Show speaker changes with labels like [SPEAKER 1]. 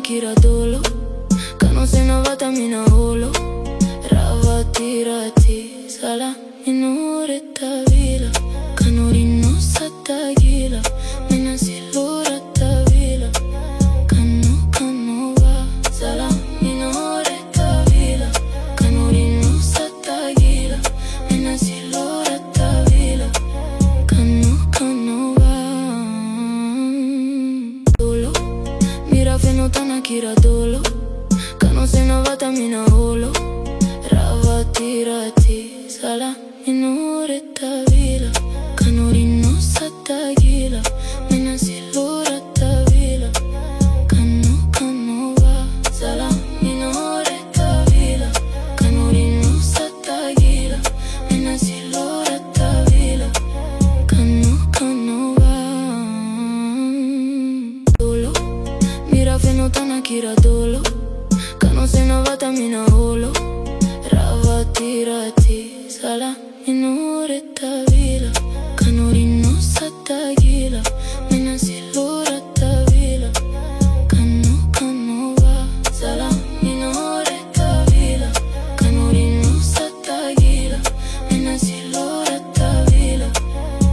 [SPEAKER 1] kira dolo, kano sena vata mina holo. Ravati rati, sala minuretta vila, kano rinno satta gila, mina silurata vila. Kano kano va, sala minuretta vila, kano rinno satta gila, mina silurata vila. Kano kano va dolo, mira fenotana kira dolo, kano sena vata mina holo. Ravati rati, sala minuretta vila, kano rinno satta gila, mina silurata vila. Kano kano va, sala minuretta vila, kano rinno satta gila, mina silurata vila. Kano kano va dolo, mira fenotana kira dolo, kano sena vata mina holo. Ravati rati, sala